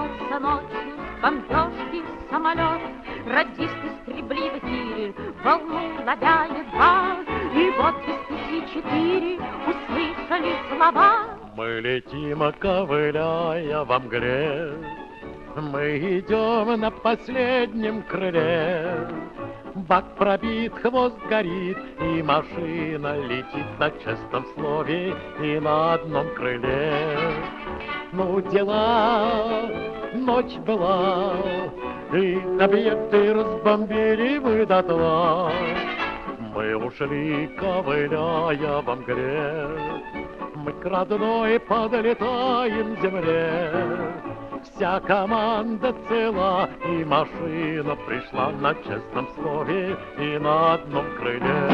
Ворвался ночью с бомбежки самолет, радисты скребли в эфире, волну ловя едва, и вот из 1004 услышали слова. Мы летим, ковыляя во мгле, мы идем на последнем крыле. Бак пробит, хвост горит, и машина летит на честном слове и на одном крыле. Ну, дела, ночь была, и объекты разбомбили мы дотла. Мы ушли, ковыляя во мгле, мы к родной подлетаем земле. Вся команда цела, и машина пришла на честном слове и на одном крыле.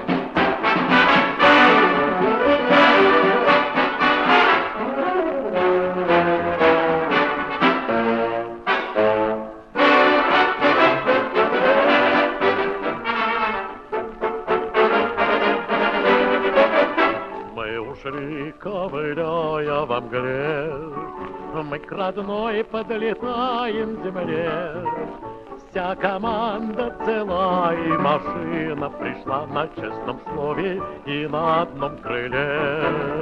Мы ушли, ковыляя во мгле, мы к родной подлетаем земле. Вся команда цела, и машина пришла на честном слове и на одном крыле.